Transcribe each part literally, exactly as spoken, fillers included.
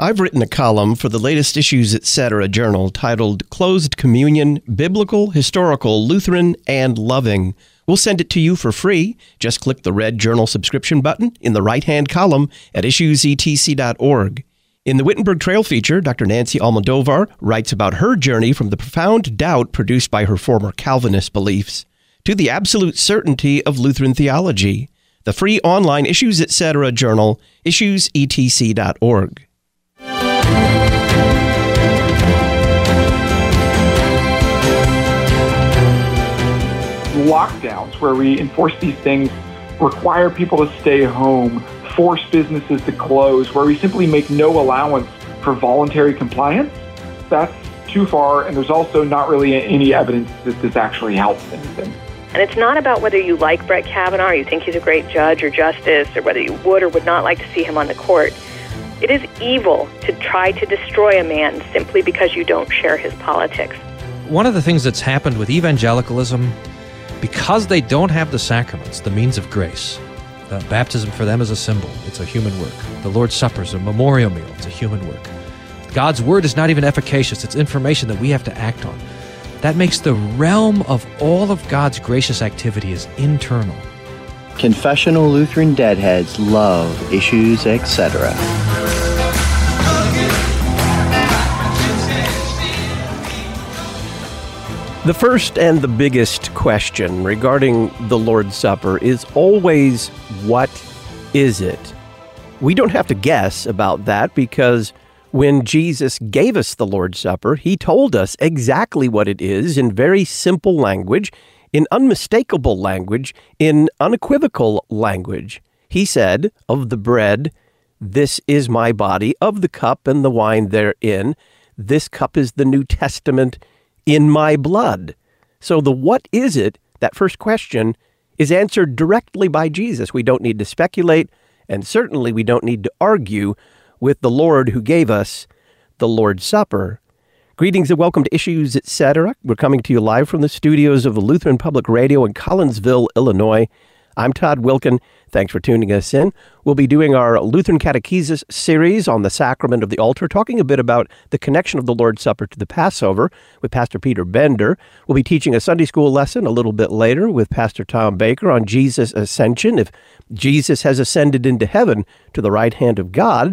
I've written a column for the latest Issues Etc. journal titled Closed Communion, Biblical, Historical, Lutheran, and Loving. We'll send it to you for free. Just click the red journal subscription button in the right-hand column at issues e t c dot org. In the Wittenberg Trail feature, Doctor Nancy Almodovar writes about her journey from the profound doubt produced by her former Calvinist beliefs to the absolute certainty of Lutheran theology. The free online Issues Etc. journal, issues e t c dot org. Lockdowns where we enforce these things, require people to stay home, force businesses to close, where we simply make no allowance for voluntary compliance, that's too far, and there's also not really any evidence that this actually helps anything. And it's not about whether you like Brett Kavanaugh, or you think he's a great judge or justice, or whether you would or would not like to see him on the court. It is evil to try to destroy a man simply because you don't share his politics. One of the things that's happened with evangelicalism, because they don't have the sacraments, the means of grace, uh, baptism for them is a symbol. It's a human work. The Lord's Supper is a memorial meal. It's a human work. God's word is not even efficacious. It's information that we have to act on. That makes the realm of all of God's gracious activity is internal. Confessional Lutheran Deadheads love Issues Etc. The first and the biggest question regarding the Lord's Supper is always, what is it? We don't have to guess about that because when Jesus gave us the Lord's Supper, he told us exactly what it is in very simple language, in unmistakable language, in unequivocal language. He said, of the bread, this is my body, of the cup and the wine therein, this cup is the New Testament in my blood. So the what is it, that first question, is answered directly by Jesus. We don't need to speculate, and certainly we don't need to argue with the Lord who gave us the Lord's Supper. Greetings and welcome to Issues Etc. We're coming to you live from the studios of the Lutheran Public Radio in Collinsville, Illinois. I'm Todd Wilken. Thanks for tuning us in. We'll be doing our Lutheran Catechesis series on the sacrament of the altar, talking a bit about the connection of the Lord's Supper to the Passover with Pastor Peter Bender. We'll be teaching a Sunday school lesson a little bit later with Pastor Tom Baker on Jesus' ascension. If Jesus has ascended into heaven to the right hand of God,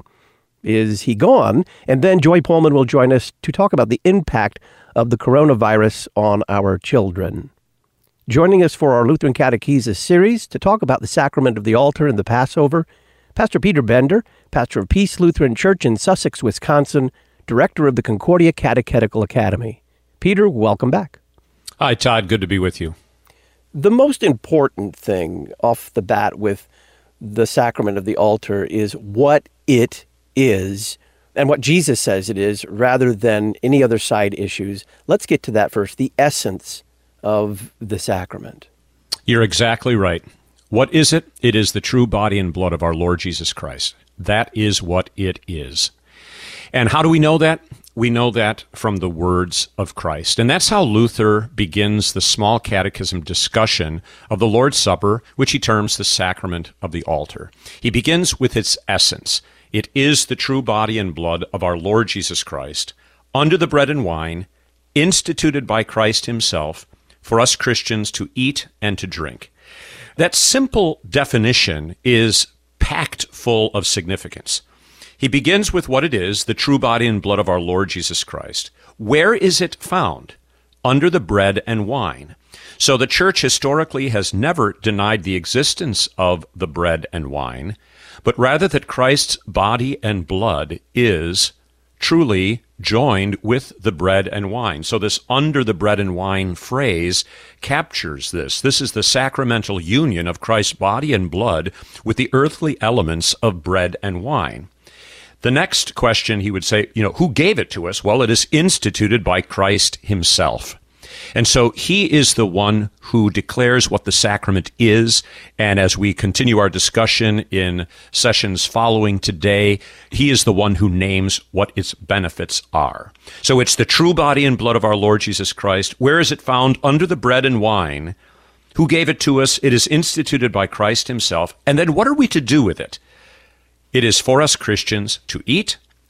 is he gone? And then Joy Pullman will join us to talk about the impact of the coronavirus on our children. Joining us for our Lutheran Catechesis series to talk about the sacrament of the altar and the Passover, Pastor Peter Bender, pastor of Peace Lutheran Church in Sussex, Wisconsin, director of the Concordia Catechetical Academy. Peter, welcome back. Hi, Todd. Good to be with you. The most important thing off the bat with the sacrament of the altar is what it is and what Jesus says it is, rather than any other side issues. Let's get to that first, the essence of the sacrament. You're exactly right. What is it? It is the true body and blood of our Lord Jesus Christ. That is what it is. And how do we know that? We know that from the words of Christ. And that's how Luther begins the small catechism discussion of the Lord's Supper, which he terms the sacrament of the altar. He begins with its essence. It is the true body and blood of our Lord Jesus Christ, under the bread and wine, instituted by Christ himself, for us Christians to eat and to drink. That simple definition is packed full of significance. He begins with what it is, the true body and blood of our Lord Jesus Christ. Where is it found? Under the bread and wine. So the church historically has never denied the existence of the bread and wine, but rather that Christ's body and blood is truly joined with the bread and wine. So this under the bread and wine phrase captures this. This is the sacramental union of Christ's body and blood with the earthly elements of bread and wine. The next question, he would say, you know, who gave it to us? Well, it is instituted by Christ himself. And so he is the one who declares what the sacrament is. And as we continue our discussion in sessions following today, he is the one who names what its benefits are. So it's the true body and blood of our Lord Jesus Christ. Where is it found? Under the bread and wine. Who gave it to us? It is instituted by Christ himself. And then what are we to do with it? It is for us Christians to eat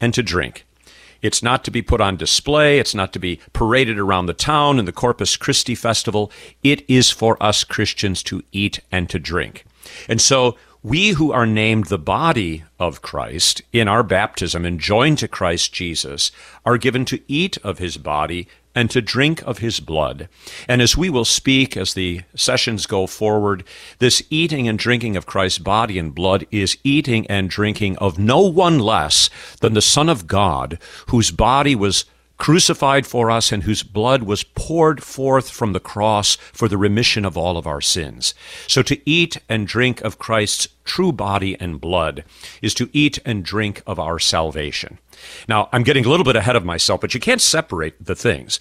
and to drink. It's not to be put on display. It's not to be paraded around the town in the Corpus Christi festival. It is for us Christians to eat and to drink. And so we who are named the body of Christ in our baptism and joined to Christ Jesus are given to eat of his body and to drink of his blood. And as we will speak as the sessions go forward, this eating and drinking of Christ's body and blood is eating and drinking of no one less than the Son of God, whose body was crucified for us and whose blood was poured forth from the cross for the remission of all of our sins. So to eat and drink of Christ's true body and blood is to eat and drink of our salvation. Now, I'm getting a little bit ahead of myself, but you can't separate the things.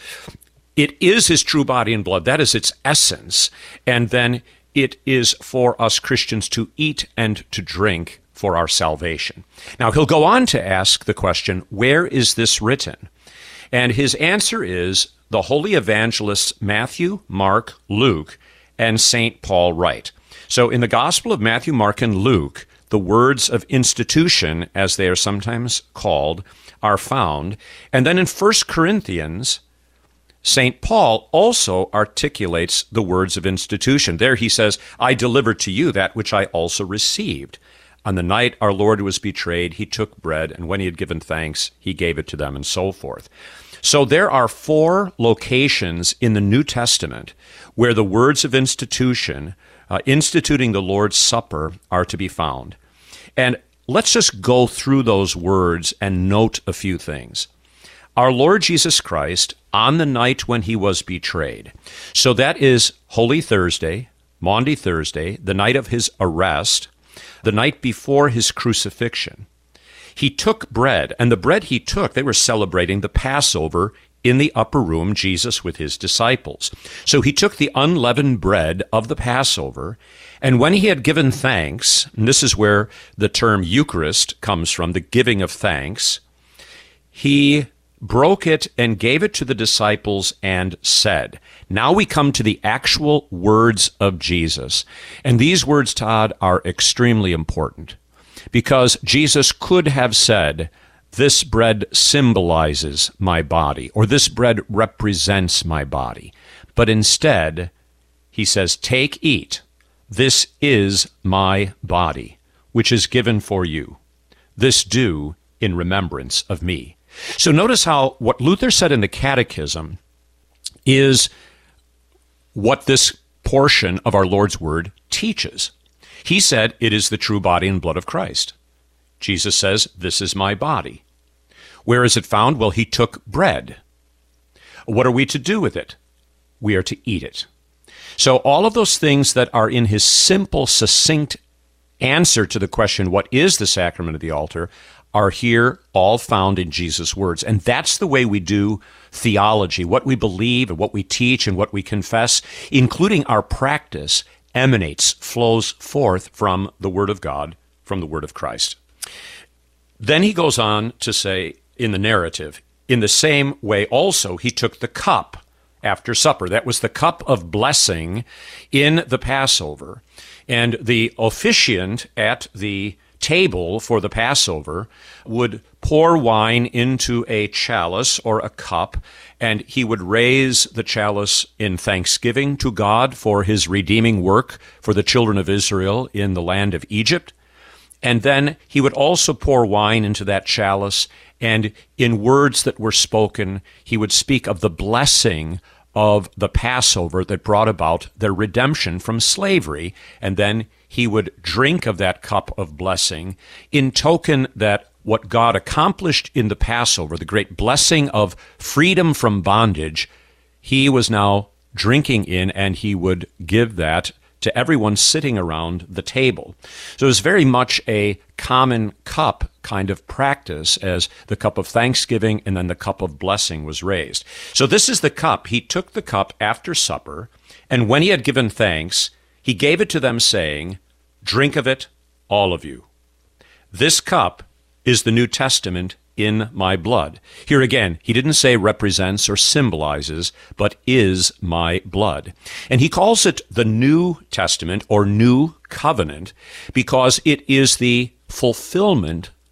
It is his true body and blood. That is its essence. And then it is for us Christians to eat and to drink for our salvation. Now, he'll go on to ask the question, where is this written? And his answer is the holy evangelists Matthew, Mark, Luke, and Saint Paul write. So in the Gospel of Matthew, Mark, and Luke, the words of institution, as they are sometimes called, are found. And then in First Corinthians, Saint Paul also articulates the words of institution. There he says, I delivered to you that which I also received. On the night our Lord was betrayed, he took bread, and when he had given thanks, he gave it to them, and so forth. So there are four locations in the New Testament where the words of institution, uh, instituting the Lord's Supper, are to be found. And let's just go through those words and note a few things. Our Lord Jesus Christ, on the night when he was betrayed. So that is Holy Thursday, Maundy Thursday, the night of his arrest, the night before his crucifixion. He took bread, and the bread he took, they were celebrating the Passover in the upper room, Jesus with his disciples. So he took the unleavened bread of the Passover, and when he had given thanks, and this is where the term Eucharist comes from, the giving of thanks, he broke it and gave it to the disciples and said. Now we come to the actual words of Jesus. And these words, Todd, are extremely important because Jesus could have said, this bread symbolizes my body, or this bread represents my body. But instead, he says, take, eat. This is my body, which is given for you. This do in remembrance of me. So notice how what Luther said in the Catechism is what this portion of our Lord's Word teaches. He said it is the true body and blood of Christ. Jesus says, this is my body. Where is it found? Well, he took bread. What are we to do with it? We are to eat it. So all of those things that are in his simple, succinct answer to the question, what is the sacrament of the altar, are here all found in Jesus' words. And that's the way we do theology. What we believe and what we teach and what we confess, including our practice, emanates, flows forth from the Word of God, from the Word of Christ. Then he goes on to say in the narrative, in the same way also he took the cup after supper. That was the cup of blessing in the Passover. And the officiant at the table for the Passover would pour wine into a chalice or a cup, and he would raise the chalice in thanksgiving to God for his redeeming work for the children of Israel in the land of Egypt. And then he would also pour wine into that chalice, and in words that were spoken, he would speak of the blessing of the Passover that brought about their redemption from slavery, and then he would drink of that cup of blessing in token that what God accomplished in the Passover, the great blessing of freedom from bondage, he was now drinking in, and he would give that to everyone sitting around the table. So it was very much a common cup kind of practice as the cup of thanksgiving and then the cup of blessing was raised. So this is the cup. He took the cup after supper, and when he had given thanks, he gave it to them, saying, drink of it, all of you. This cup is the New Testament in my blood. Here again, he didn't say represents or symbolizes, but is my blood. And he calls it the New Testament or New Covenant because it is the fulfillment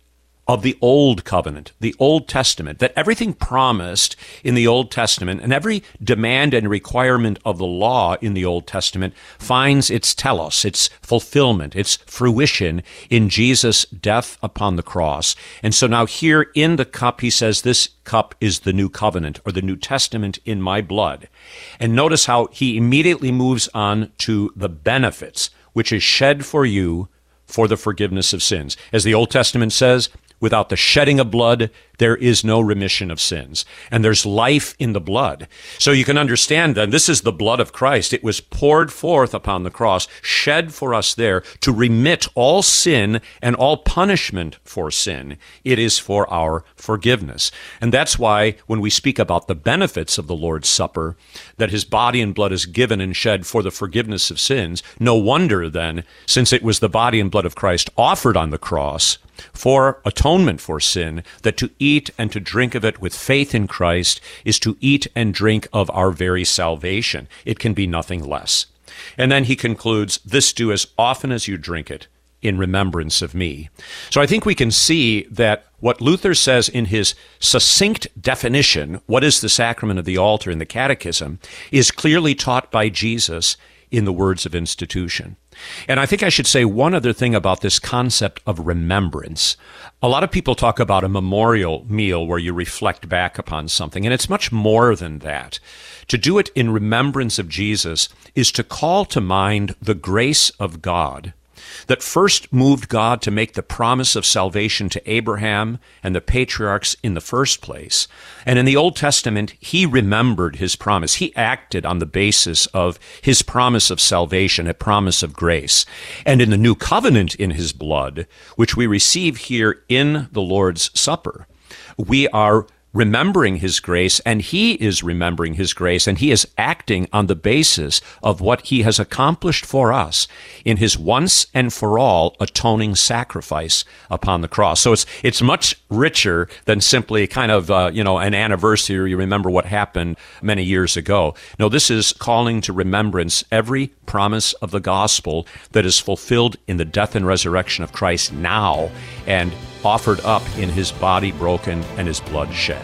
of the Old Covenant, the Old Testament, that everything promised in the Old Testament and every demand and requirement of the law in the Old Testament finds its telos, its fulfillment, its fruition in Jesus' death upon the cross. And so now here in the cup, he says, this cup is the new covenant or the New Testament in my blood. And notice how he immediately moves on to the benefits, which is shed for you for the forgiveness of sins. As the Old Testament says, without the shedding of blood, there is no remission of sins. And there's life in the blood. So you can understand that this is the blood of Christ. It was poured forth upon the cross, shed for us there to remit all sin and all punishment for sin. It is for our forgiveness. And that's why when we speak about the benefits of the Lord's Supper, that his body and blood is given and shed for the forgiveness of sins, no wonder then, since it was the body and blood of Christ offered on the cross for atonement for sin, that to eat and to drink of it with faith in Christ is to eat and drink of our very salvation. It can be nothing less. And then he concludes, this do as often as you drink it in remembrance of me. So I think we can see that what Luther says in his succinct definition, what is the sacrament of the altar in the Catechism, is clearly taught by Jesus in the words of institution. And I think I should say one other thing about this concept of remembrance. A lot of people talk about a memorial meal where you reflect back upon something, and it's much more than that. To do it in remembrance of Jesus is to call to mind the grace of God that first moved God to make the promise of salvation to Abraham and the patriarchs in the first place. And in the Old Testament, he remembered his promise. He acted on the basis of his promise of salvation, a promise of grace. And in the new covenant in his blood, which we receive here in the Lord's Supper, we are remembering his grace, and he is remembering his grace, and he is acting on the basis of what he has accomplished for us in his once and for all atoning sacrifice upon the cross. So it's it's much richer than simply kind of uh, you know an anniversary, or you remember what happened many years ago. No, this is calling to remembrance every promise of the gospel that is fulfilled in the death and resurrection of Christ now, and offered up in his body broken and his blood shed.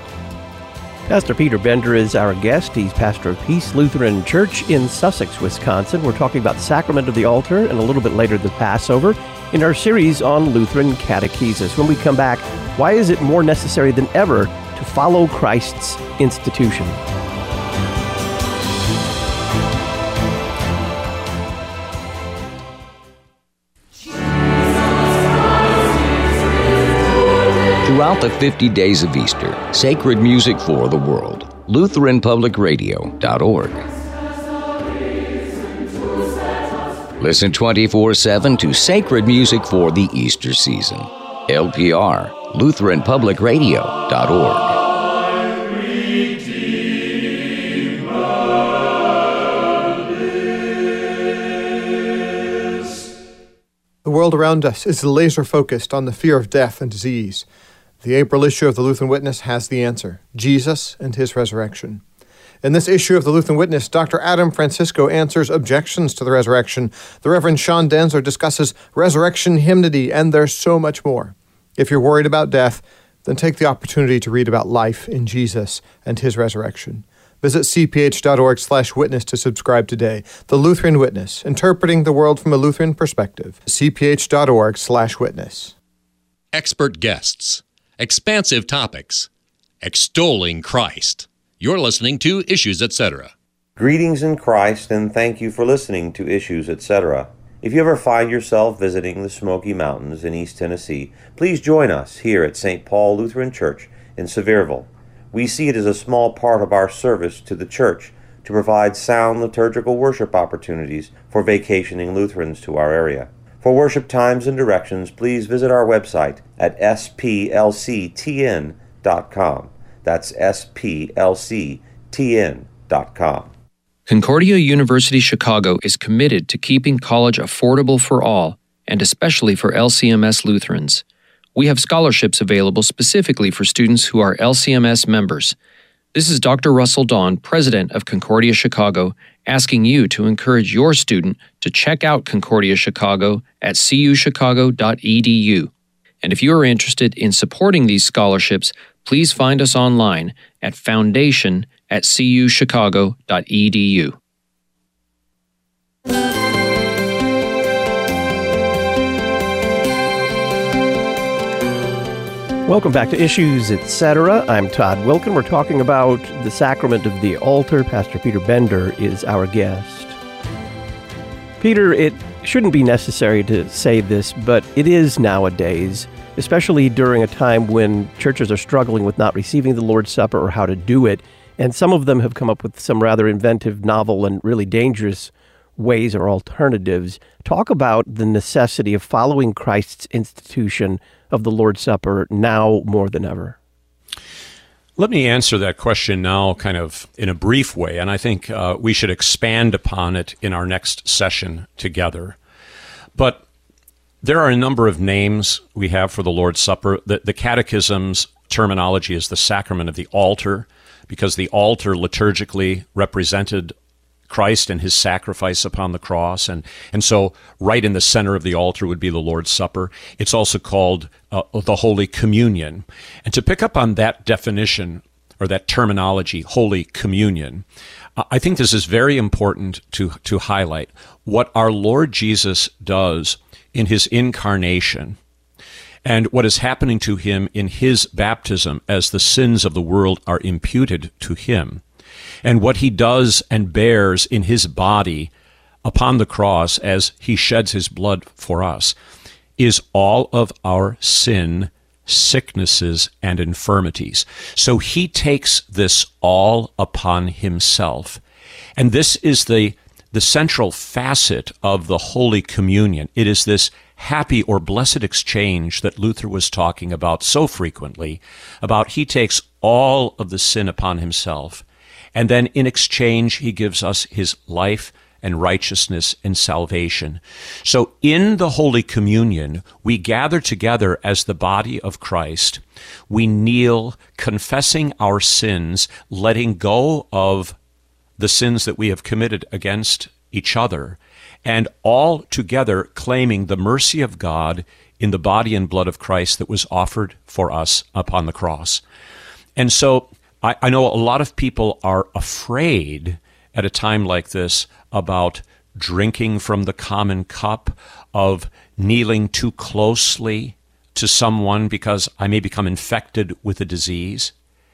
Pastor Peter Bender is our guest. He's pastor of Peace Lutheran Church in Sussex, Wisconsin. We're talking about sacrament of the altar and a little bit later the Passover in our series on Lutheran catechesis. When we come back, why is it more necessary than ever to follow Christ's institution? Throughout the fifty days of Easter, sacred music for the world. Lutheran Public Radio dot org. Listen twenty-four seven to sacred music for the Easter season. L P R, Lutheran Public Radio dot org. The world around us is laser-focused on the fear of death and disease. The April issue of the Lutheran Witness has the answer: Jesus and his resurrection. In this issue of the Lutheran Witness, Doctor Adam Francisco answers objections to the resurrection. The Reverend Sean Denzler discusses resurrection hymnody, and there's so much more. If you're worried about death, then take the opportunity to read about life in Jesus and his resurrection. Visit c p h dot org slash witness to subscribe today. The Lutheran Witness, interpreting the world from a Lutheran perspective. c p h dot org slash witness. Expert guests, expansive topics, extolling Christ. You're listening to Issues, et cetera. Greetings in Christ, and thank you for listening to Issues, et cetera. If you ever find yourself visiting the Smoky Mountains in East Tennessee, please join us here at Saint Paul Lutheran Church in Sevierville. We see it as a small part of our service to the church to provide sound liturgical worship opportunities for vacationing Lutherans to our area. For worship times and directions, please visit our website at s p l c t n dot com. That's s p l c t n dot com. Concordia University Chicago is committed to keeping college affordable for all, and especially for L C M S Lutherans. We have scholarships available specifically for students who are L C M S members. This is Doctor Russell Dawn, president of Concordia Chicago, asking you to encourage your student to check out Concordia Chicago at c u chicago dot e d u. And if you are interested in supporting these scholarships, please find us online at foundation at c u chicago dot e d u. Welcome back to Issues, et cetera. I'm Todd Wilken. We're talking about the sacrament of the altar. Pastor Peter Bender is our guest. Peter, it shouldn't be necessary to say this, but it is nowadays, especially during a time when churches are struggling with not receiving the Lord's Supper or how to do it. And some of them have come up with some rather inventive, novel, and really dangerous ways or alternatives. Talk about the necessity of following Christ's institution of the Lord's Supper now more than ever. Let me answer that question now kind of in a brief way, and I think uh, we should expand upon it in our next session together. But there are a number of names we have for the Lord's Supper. The, the Catechism's terminology is the sacrament of the altar, because the altar liturgically represented Christ and his sacrifice upon the cross, and, and so right in the center of the altar would be the Lord's Supper. It's also called uh, the Holy Communion. And to pick up on that definition, or that terminology, Holy Communion, uh, I think this is very important to, to highlight what our Lord Jesus does in his incarnation and what is happening to him in his baptism as the sins of the world are imputed to him, and what he does and bears in his body upon the cross as he sheds his blood for us, is all of our sin, sicknesses, and infirmities. So he takes this all upon himself. And this is the, the central facet of the Holy Communion. It is this happy or blessed exchange that Luther was talking about so frequently, about he takes all of the sin upon himself, and then in exchange, he gives us his life and righteousness and salvation. So in the Holy Communion, we gather together as the body of Christ. We kneel, confessing our sins, letting go of the sins that we have committed against each other, and all together claiming the mercy of God in the body and blood of Christ that was offered for us upon the cross. And so I, I know a lot of people are afraid at a time like this about drinking from the common cup, of kneeling too closely to someone because I may become infected with a disease.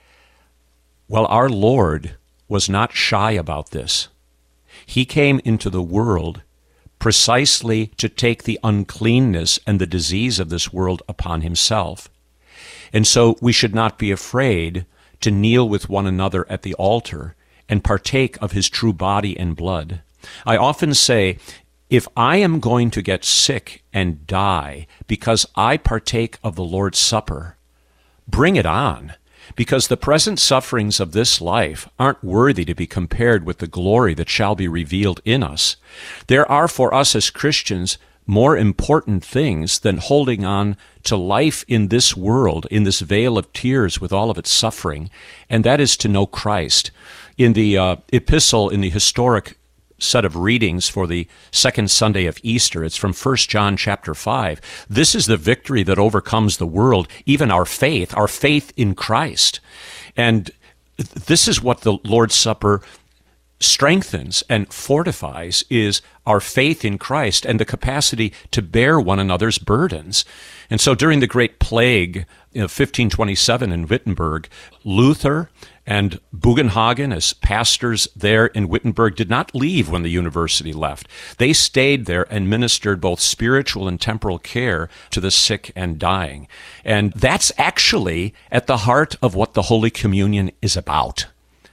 Well, our Lord was not shy about this. He came into the world precisely to take the uncleanness and the disease of this world upon himself. And so we should not be afraid to kneel with one another at the altar and partake of his true body and blood. I often say, if I am going to get sick and die because I partake of the Lord's Supper, bring it on, because the present sufferings of this life aren't worthy to be compared with the glory that shall be revealed in us. There are for us as Christians more important things than holding on to life in this world, in this vale of tears with all of its suffering, and that is to know Christ. In the uh, epistle, in the historic set of readings for the second Sunday of Easter, it's from First John chapter five. This is the victory that overcomes the world, even our faith, our faith in Christ. And this is what the Lord's Supper strengthens and fortifies, is our faith in Christ and the capacity to bear one another's burdens. And so during the Great Plague of fifteen twenty-seven in Wittenberg, Luther and Bugenhagen, as pastors there in Wittenberg, did not leave when the university left. They stayed there and ministered both spiritual and temporal care to the sick and dying. And that's actually at the heart of what the Holy Communion is about.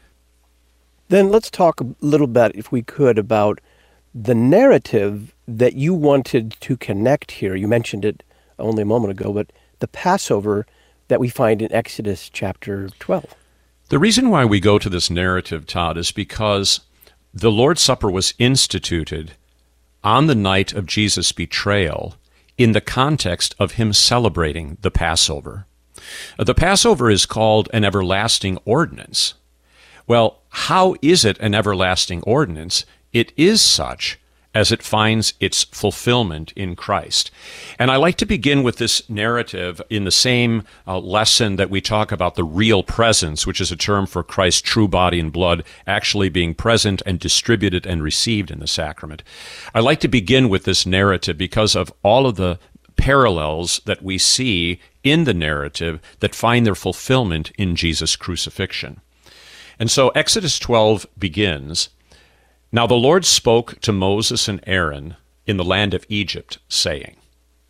Then let's talk a little bit, if we could, about the narrative that you wanted to connect here. You mentioned it only a moment ago, but the Passover that we find in Exodus chapter twelve. The reason why we go to this narrative, Todd, is because the Lord's Supper was instituted on the night of Jesus' betrayal in the context of him celebrating the Passover. The Passover is called an everlasting ordinance. Well, how is it an everlasting ordinance? It is such as it finds its fulfillment in Christ. And I like to begin with this narrative in the same uh, lesson that we talk about the real presence, which is a term for Christ's true body and blood actually being present and distributed and received in the sacrament. I like to begin with this narrative because of all of the parallels that we see in the narrative that find their fulfillment in Jesus' crucifixion. And so Exodus twelve begins, "Now the Lord spoke to Moses and Aaron in the land of Egypt, saying,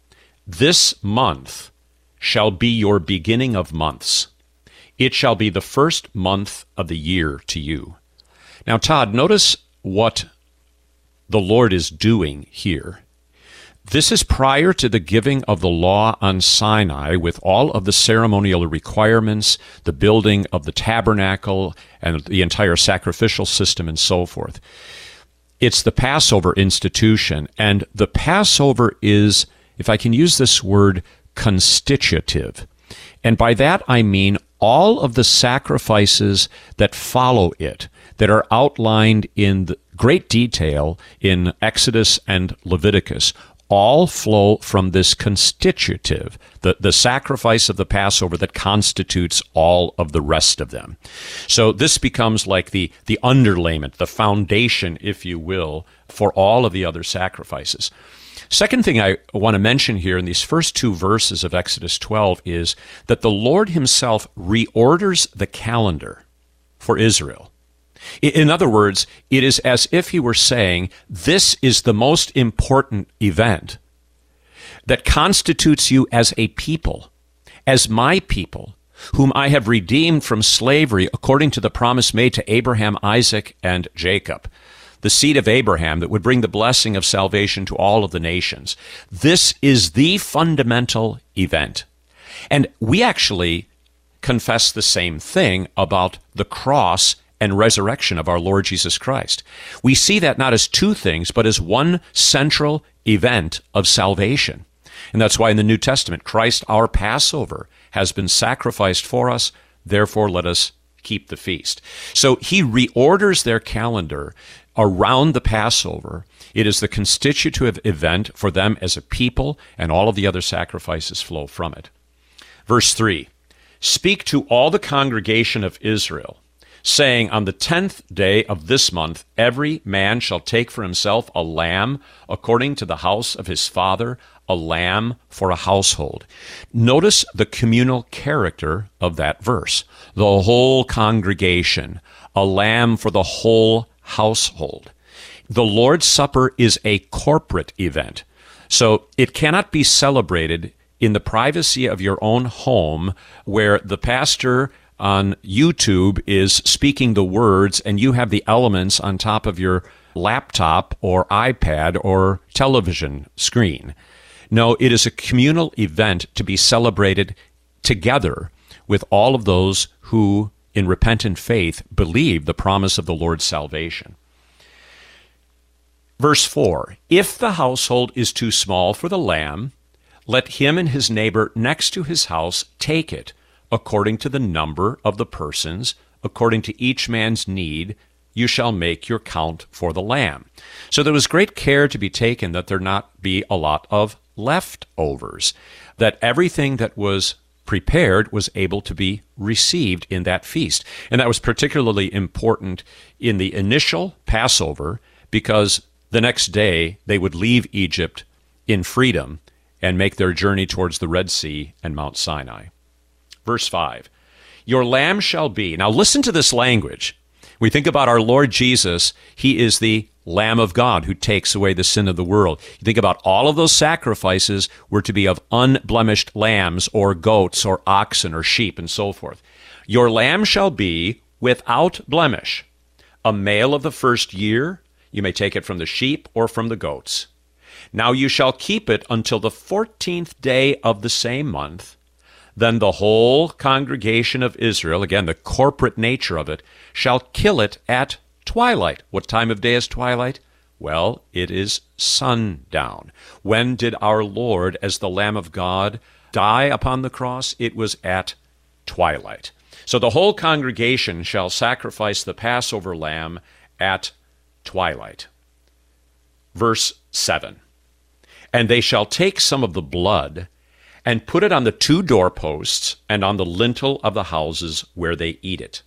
This month shall be your beginning of months. It shall be the first month of the year to you." Now, Todd, notice what the Lord is doing here. This is prior to the giving of the law on Sinai with all of the ceremonial requirements, the building of the tabernacle, and the entire sacrificial system and so forth. It's the Passover institution, and the Passover is, if I can use this word, constitutive. And by that I mean all of the sacrifices that follow it, that are outlined in the great detail in Exodus and Leviticus, all flow from this constitutive, the, the sacrifice of the Passover that constitutes all of the rest of them. So this becomes like the, the underlayment, the foundation, if you will, for all of the other sacrifices. Second thing I want to mention here in these first two verses of Exodus twelve is that the Lord himself reorders the calendar for Israel. In other words, it is as if he were saying, this is the most important event that constitutes you as a people, as my people, whom I have redeemed from slavery according to the promise made to Abraham, Isaac, and Jacob, the seed of Abraham that would bring the blessing of salvation to all of the nations. This is the fundamental event. And we actually confess the same thing about the cross and resurrection of our Lord Jesus Christ. We see that not as two things, but as one central event of salvation. And that's why in the New Testament, Christ, our Passover, has been sacrificed for us, therefore let us keep the feast. So he reorders their calendar around the Passover. It is the constitutive event for them as a people, and all of the other sacrifices flow from it. Verse three, "Speak to all the congregation of Israel, saying, on the tenth day of this month, every man shall take for himself a lamb according to the house of his father, a lamb for a household." Notice the communal character of that verse. The whole congregation, a lamb for the whole household. The Lord's Supper is a corporate event, so it cannot be celebrated in the privacy of your own home where the pastor on YouTube is speaking the words and you have the elements on top of your laptop or iPad or television screen. No, it is a communal event to be celebrated together with all of those who, in repentant faith, believe the promise of the Lord's salvation. Verse four, "If the household is too small for the lamb, let him and his neighbor next to his house take it, according to the number of the persons, according to each man's need, you shall make your count for the lamb." So there was great care to be taken that there not be a lot of leftovers, that everything that was prepared was able to be received in that feast. And that was particularly important in the initial Passover because the next day they would leave Egypt in freedom and make their journey towards the Red Sea and Mount Sinai. Verse five, "Your lamb shall be..." Now listen to this language. We think about our Lord Jesus. He is the Lamb of God who takes away the sin of the world. You think about all of those sacrifices were to be of unblemished lambs or goats or oxen or sheep and so forth. "Your lamb shall be without blemish, a male of the first year. You may take it from the sheep or from the goats. Now you shall keep it until the fourteenth day of the same month. Then the whole congregation of Israel," again, the corporate nature of it, "shall kill it at twilight." What time of day is twilight? Well, it is sundown. When did our Lord, as the Lamb of God, die upon the cross? It was at twilight. So the whole congregation shall sacrifice the Passover lamb at twilight. verse seven. And they shall take some of the blood and put it on the two doorposts and on the lintel of the houses where they eat it.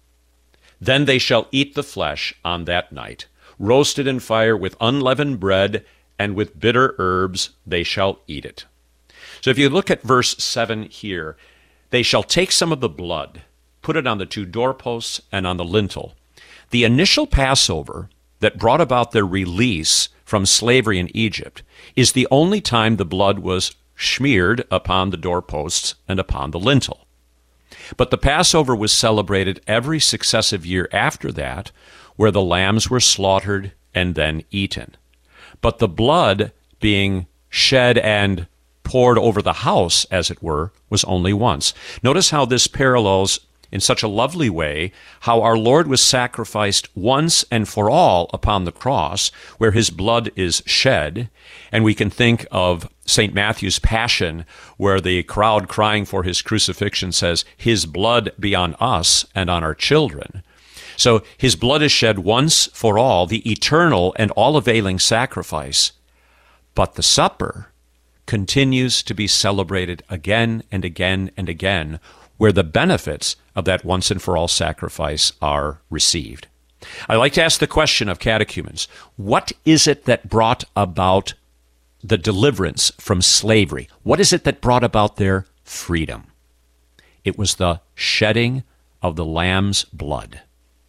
Then they shall eat the flesh on that night, roasted in fire with unleavened bread, and with bitter herbs they shall eat it. So if you look at verse seven here, they shall take some of the blood, put it on the two doorposts and on the lintel. The initial Passover that brought about their release from slavery in Egypt is the only time the blood was smeared upon the doorposts and upon the lintel. But the Passover was celebrated every successive year after that, where the lambs were slaughtered and then eaten. But the blood being shed and poured over the house, as it were, was only once. Notice how this parallels in such a lovely way how our Lord was sacrificed once and for all upon the cross, where his blood is shed. And we can think of Saint Matthew's Passion, where the crowd crying for his crucifixion says, "His blood be on us and on our children." So his blood is shed once for all, the eternal and all-availing sacrifice. But the supper continues to be celebrated again and again and again, where the benefits of that once and for all sacrifice are received. I like to ask the question of catechumens, what is it that brought about the deliverance from slavery? What is it that brought about their freedom? It was the shedding of the lamb's blood.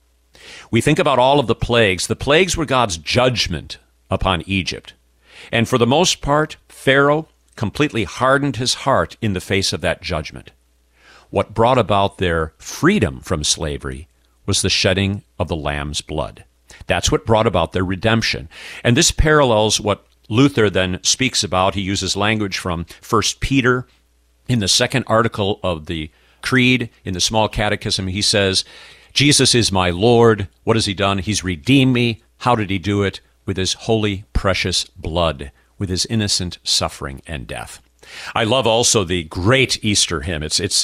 We think about all of the plagues. The plagues were God's judgment upon Egypt. And for the most part, Pharaoh completely hardened his heart in the face of that judgment. What brought about their freedom from slavery was the shedding of the lamb's blood. That's what brought about their redemption. And this parallels what Luther then speaks about. He uses language from First Peter. In the second article of the Creed, in the Small Catechism, he says, "Jesus is my Lord. What has he done? He's redeemed me. How did he do it? With his holy, precious blood, with his innocent suffering and death." I love also the great Easter hymn. It's, it's,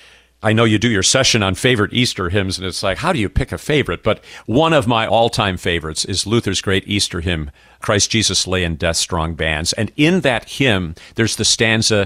I know you do your session on favorite Easter hymns, and it's like, how do you pick a favorite? But one of my all-time favorites is Luther's great Easter hymn, "Christ Jesus lay in death's strong bands." And in that hymn, there's the stanza,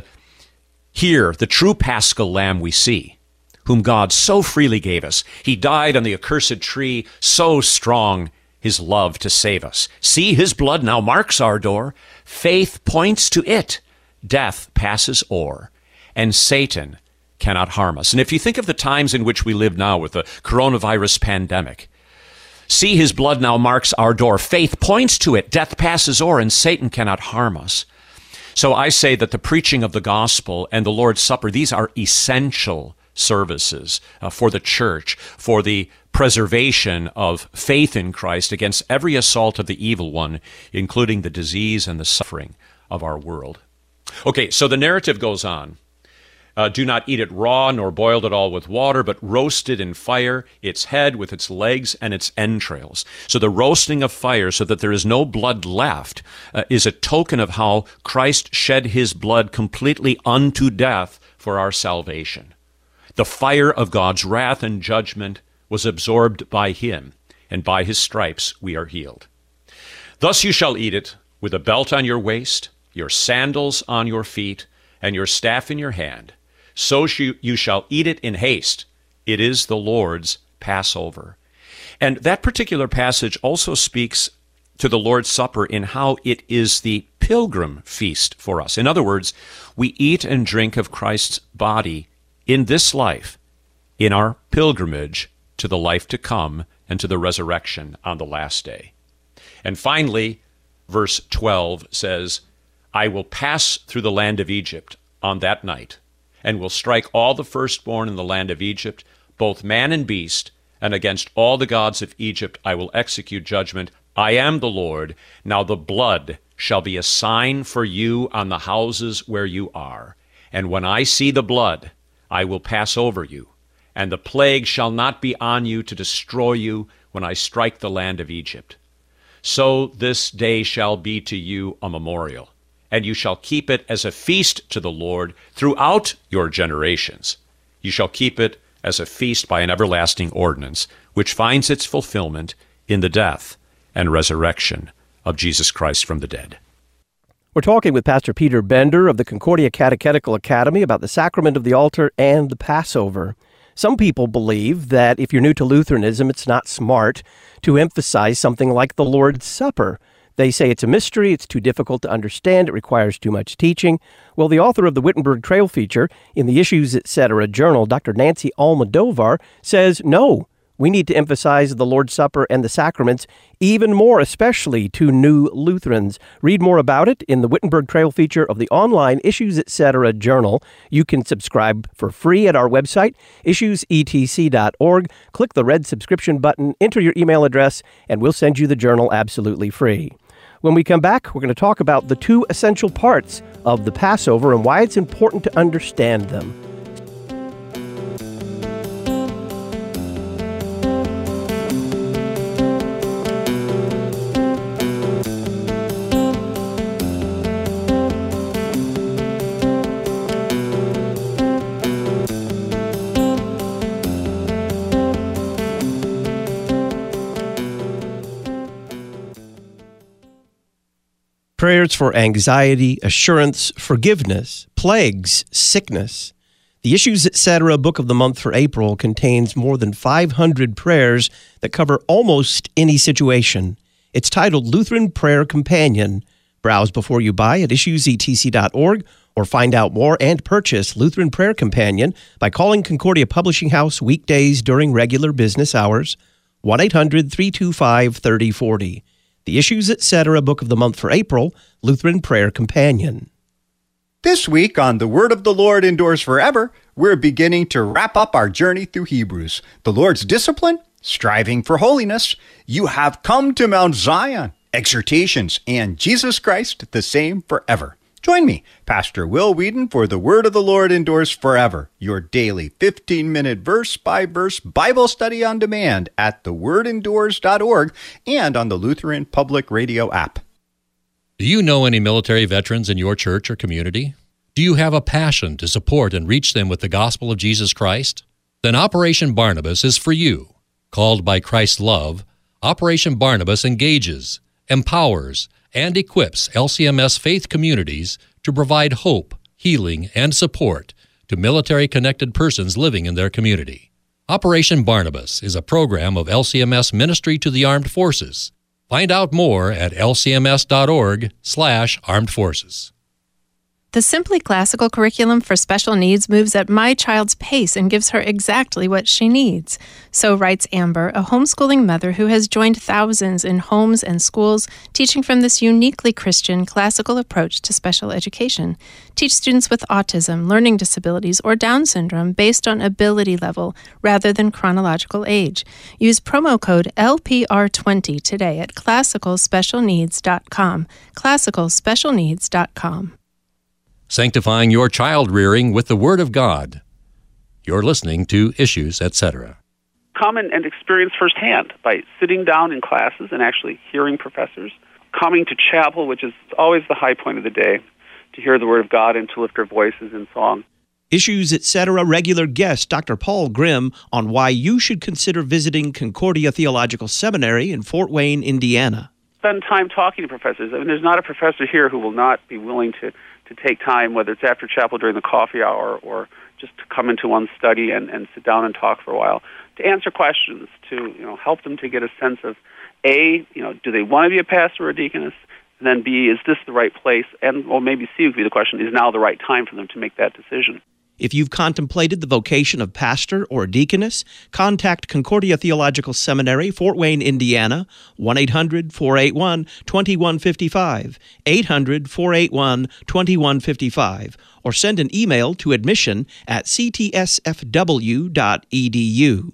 "Here, the true Paschal Lamb we see, whom God so freely gave us. He died on the accursed tree, so strong his love to save us. See, his blood now marks our door. Faith points to it. Death passes o'er, and Satan cannot harm us." And if you think of the times in which we live now with the coronavirus pandemic, see, his blood now marks our door. Faith points to it. Death passes o'er, and Satan cannot harm us. So I say that the preaching of the gospel and the Lord's Supper, these are essential services uh, for the church, for the preservation of faith in Christ against every assault of the evil one, including the disease and the suffering of our world. Okay, so the narrative goes on. Uh, do not eat it raw, nor boiled at all with water, but roasted in fire, its head with its legs and its entrails. So the roasting of fire so that there is no blood left uh, is a token of how Christ shed his blood completely unto death for our salvation. The fire of God's wrath and judgment was absorbed by him, and by his stripes we are healed. Thus you shall eat it, with a belt on your waist, your sandals on your feet, and your staff in your hand. So you shall eat it in haste. It is the Lord's Passover. And that particular passage also speaks to the Lord's Supper in how it is the pilgrim feast for us. In other words, we eat and drink of Christ's body in this life, in our pilgrimage to the life to come and to the resurrection on the last day. And finally, verse twelve says, "I will pass through the land of Egypt on that night, and will strike all the firstborn in the land of Egypt, both man and beast, and against all the gods of Egypt I will execute judgment. I am the Lord. Now the blood shall be a sign for you on the houses where you are. And when I see the blood, I will pass over you, and the plague shall not be on you to destroy you when I strike the land of Egypt. So this day shall be to you a memorial, and you shall keep it as a feast to the Lord throughout your generations. You shall keep it as a feast by an everlasting ordinance, which finds its fulfillment in the death and resurrection of Jesus Christ from the dead. We're talking with Pastor Peter Bender of the Concordia Catechetical Academy about the sacrament of the altar and the Passover. Some people believe that if you're new to Lutheranism, it's not smart to emphasize something like the Lord's Supper. They say it's a mystery, it's too difficult to understand, it requires too much teaching. Well, the author of the Wittenberg Trail feature in the Issues Etc. journal, Doctor Nancy Almodovar, says no. We need to emphasize the Lord's Supper and the sacraments even more, especially to new Lutherans. Read more about it in the Wittenberg Trail feature of the online Issues Etc. journal. You can subscribe for free at our website, issues e t c dot org. Click the red subscription button, enter your email address, and we'll send you the journal absolutely free. When we come back, we're going to talk about the two essential parts of the Passover and why it's important to understand them. Prayers for anxiety, assurance, forgiveness, plagues, sickness. The Issues Etc. Book of the Month for April contains more than five hundred prayers that cover almost any situation. It's titled Lutheran Prayer Companion. Browse before you buy at issues e t c dot org or find out more and purchase Lutheran Prayer Companion by calling Concordia Publishing House weekdays during regular business hours, one eight hundred three two five three zero four zero. The Issues Etc. Book of the Month for April, Lutheran Prayer Companion. This week on The Word of the Lord Endures Forever, we're beginning to wrap up our journey through Hebrews. The Lord's discipline, striving for holiness, you have come to Mount Zion, exhortations, and Jesus Christ the same forever. Join me, Pastor Will Whedon, for The Word of the Lord Endures Forever, your daily fifteen-minute verse-by-verse Bible study on demand at the word endures dot org and on the Lutheran Public Radio app. Do you know any military veterans in your church or community? Do you have a passion to support and reach them with the gospel of Jesus Christ? Then Operation Barnabas is for you. Called by Christ's love, Operation Barnabas engages, empowers, and equips L C M S faith communities to provide hope, healing, and support to military-connected persons living in their community. Operation Barnabas is a program of L C M S Ministry to the Armed Forces. Find out more at l c m s dot org slash armed forces. The Simply Classical curriculum for special needs moves at my child's pace and gives her exactly what she needs. So writes Amber, a homeschooling mother who has joined thousands in homes and schools teaching from this uniquely Christian classical approach to special education. Teach students with autism, learning disabilities, or Down syndrome based on ability level rather than chronological age. Use promo code L P R twenty today at classical special needs dot com. classical special needs dot com. Sanctifying your child rearing with the Word of God. You're listening to Issues Etc. Come and, and experience firsthand by sitting down in classes and actually hearing professors, coming to chapel, which is always the high point of the day, to hear the Word of God and to lift our voices in song. Issues Etc. regular guest Doctor Paul Grimm on why you should consider visiting Concordia Theological Seminary in Fort Wayne, Indiana. Spend time talking to professors. I mean, there's not a professor here who will not be willing to to take time, whether it's after chapel during the coffee hour or just to come into one's study and, and sit down and talk for a while, to answer questions, to you know help them to get a sense of, A, you know, do they want to be a pastor or a deaconess? And then B, is this the right place? And or maybe C would be the question, is now the right time for them to make that decision? If you've contemplated the vocation of pastor or deaconess, contact Concordia Theological Seminary, Fort Wayne, Indiana, one eight hundred four eight one two one five five, eight hundred four eight one two one five five, or send an email to admission at c t s f w dot e d u.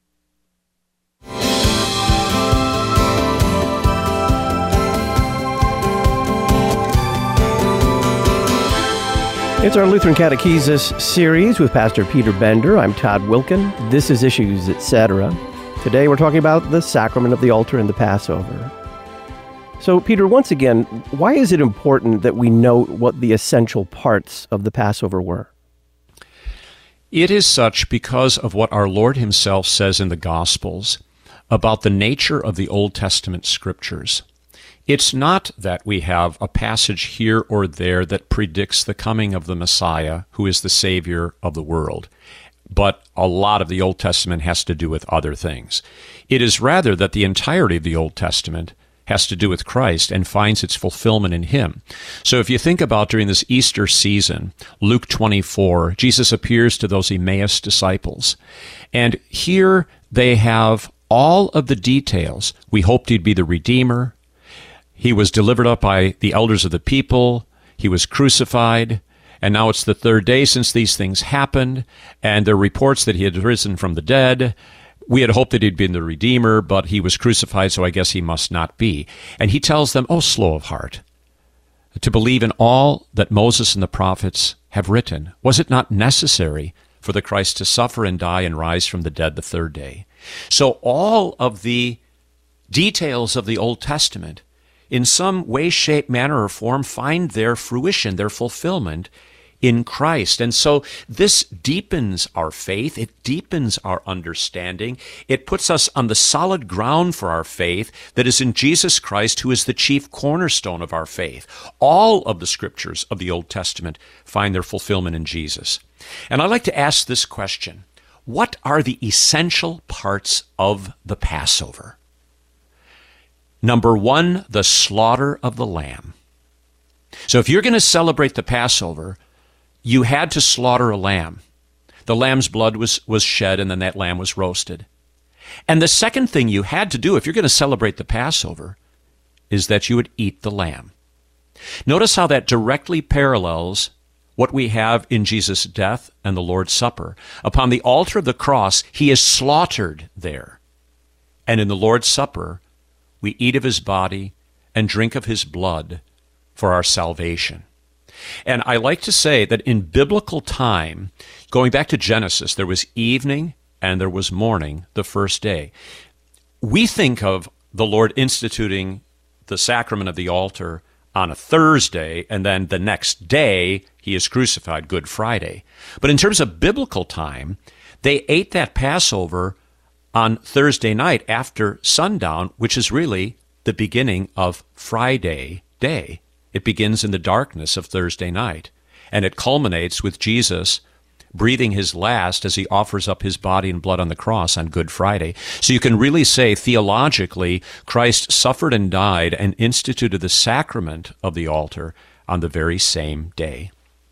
It's our Lutheran Catechesis series with Pastor Peter Bender. I'm Todd Wilkin. This is Issues Etc. Today we're talking about the sacrament of the altar and the Passover. So, Peter, once again, why is it important that we know what the essential parts of the Passover were? It is such because of what our Lord himself says in the Gospels about the nature of the Old Testament scriptures. It's not that we have a passage here or there that predicts the coming of the Messiah, who is the Savior of the world, but a lot of the Old Testament has to do with other things. It is rather that the entirety of the Old Testament has to do with Christ and finds its fulfillment in Him. So if you think about during this Easter season, Luke twenty-four, Jesus appears to those Emmaus disciples, and here they have all of the details. We hoped He'd be the Redeemer. He was delivered up by the elders of the people. He was crucified. And now it's the third day since these things happened. And there are reports that He had risen from the dead. We had hoped that He'd been the Redeemer, but He was crucified, so I guess He must not be. And He tells them, oh, slow of heart, to believe in all that Moses and the prophets have written. Was it not necessary for the Christ to suffer and die and rise from the dead the third day? So all of the details of the Old Testament in some way, shape, manner, or form find their fruition, their fulfillment in Christ. And so this deepens our faith. It deepens our understanding. It puts us on the solid ground for our faith that is in Jesus Christ, who is the chief cornerstone of our faith. All of the scriptures of the Old Testament find their fulfillment in Jesus. And I like to ask this question: what are the essential parts of the Passover? Number one, the slaughter of the lamb. So if you're going to celebrate the Passover, you had to slaughter a lamb. The lamb's blood was, was shed, and then that lamb was roasted. And the second thing you had to do if you're going to celebrate the Passover is that you would eat the lamb. Notice how that directly parallels what we have in Jesus' death and the Lord's Supper. Upon the altar of the cross, He is slaughtered there. And in the Lord's Supper, we eat of His body and drink of His blood for our salvation. And I like to say that in biblical time, going back to Genesis, there was evening and there was morning the first day. We think of the Lord instituting the sacrament of the altar on a Thursday, and then the next day He is crucified, Good Friday. But in terms of biblical time, they ate that Passover on Thursday night after sundown, which is really the beginning of Friday day. It begins in the darkness of Thursday night, and it culminates with Jesus breathing His last as He offers up His body and blood on the cross on Good Friday. So you can really say, theologically, Christ suffered and died and instituted the sacrament of the altar on the very same day.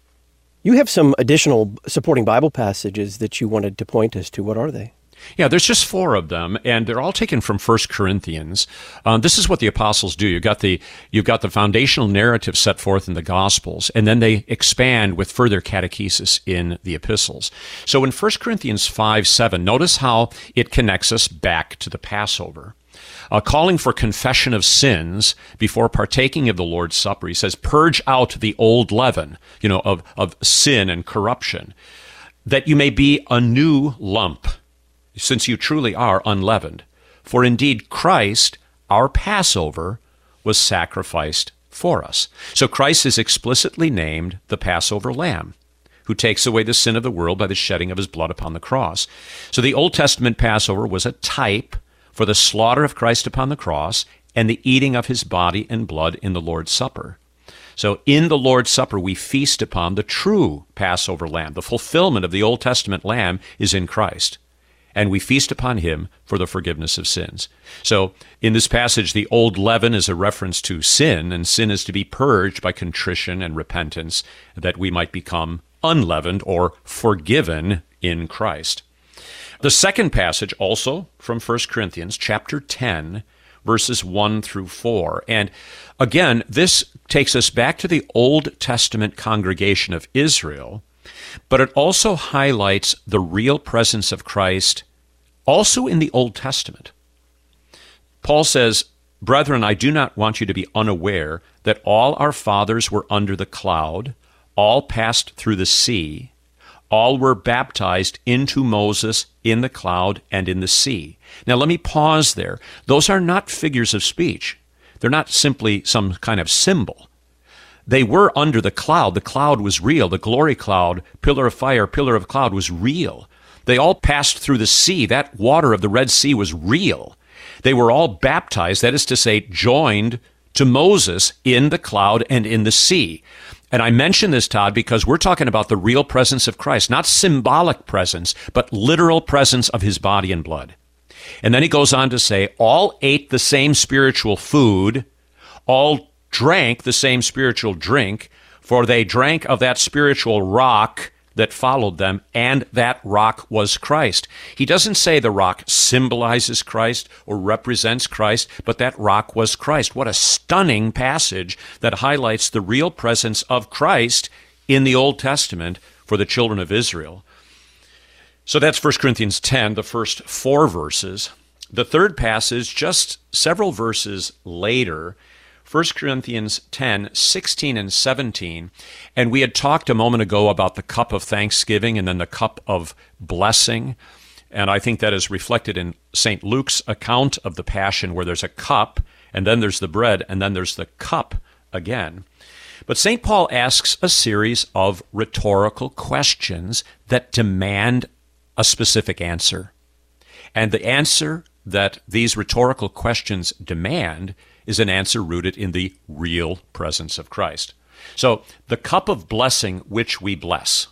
You have some additional supporting Bible passages that you wanted to point us to. What are they? Yeah, there's just four of them, and they're all taken from First Corinthians. Um, this is what the apostles do. You've got the you've got the foundational narrative set forth in the Gospels, and then they expand with further catechesis in the epistles. So in First Corinthians five seven, notice how it connects us back to the Passover. Uh, calling for confession of sins before partaking of the Lord's Supper, he says, purge out the old leaven, you know, of, of sin and corruption, that you may be a new lump, since you truly are unleavened. For indeed Christ, our Passover, was sacrificed for us. So Christ is explicitly named the Passover Lamb, who takes away the sin of the world by the shedding of His blood upon the cross. So the Old Testament Passover was a type for the slaughter of Christ upon the cross and the eating of His body and blood in the Lord's Supper. So in the Lord's Supper, we feast upon the true Passover Lamb. The fulfillment of the Old Testament Lamb is in Christ, and we feast upon Him for the forgiveness of sins. So in this passage, the old leaven is a reference to sin, and sin is to be purged by contrition and repentance, that we might become unleavened or forgiven in Christ. The second passage, also from First Corinthians, chapter ten, verses one through four. And again, this takes us back to the Old Testament congregation of Israel, but it also highlights the real presence of Christ also in the Old Testament. Paul says, "Brethren, I do not want you to be unaware that all our fathers were under the cloud, all passed through the sea, all were baptized into Moses in the cloud and in the sea." Now let me pause there. Those are not figures of speech. They're not simply some kind of symbol. They were under the cloud. The cloud was real. The glory cloud, pillar of fire, pillar of cloud was real. They all passed through the sea. That water of the Red Sea was real. They were all baptized, that is to say, joined to Moses in the cloud and in the sea. And I mention this, Todd, because we're talking about the real presence of Christ, not symbolic presence, but literal presence of his body and blood. And then he goes on to say, all ate the same spiritual food, all drank the same spiritual drink, for they drank of that spiritual rock that followed them, and that rock was Christ. He doesn't say the rock symbolizes Christ or represents Christ, but that rock was Christ. What a stunning passage that highlights the real presence of Christ in the Old Testament for the children of Israel. So that's First Corinthians ten, the first four verses. The third passage, just several verses later, First Corinthians ten, sixteen and seventeen, and we had talked a moment ago about the cup of thanksgiving and then the cup of blessing, and I think that is reflected in Saint Luke's account of the Passion, where there's a cup, and then there's the bread, and then there's the cup again. But Saint Paul asks a series of rhetorical questions that demand a specific answer. And the answer that these rhetorical questions demand is an answer rooted in the real presence of Christ. So, the cup of blessing which we bless,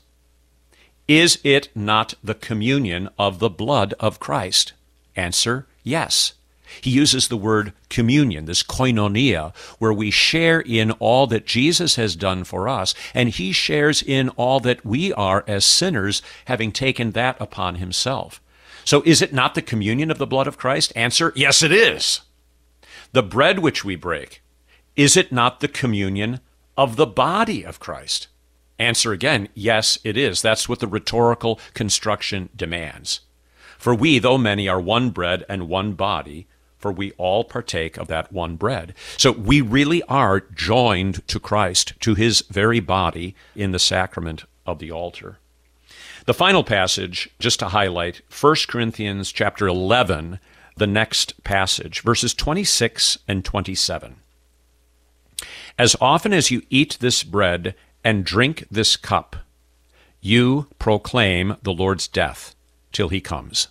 is it not the communion of the blood of Christ? Answer, yes. He uses the word communion, this koinonia, where we share in all that Jesus has done for us, and he shares in all that we are as sinners, having taken that upon himself. So is it not the communion of the blood of Christ? Answer, yes, it is. The bread which we break, is it not the communion of the body of Christ? Answer again, yes, it is. That's what the rhetorical construction demands. For we, though many, are one bread and one body, for we all partake of that one bread. So we really are joined to Christ, to his very body in the sacrament of the altar. The final passage, just to highlight, First Corinthians chapter eleven, the next passage, verses twenty-six and twenty-seven. As often as you eat this bread and drink this cup, you proclaim the Lord's death till he comes.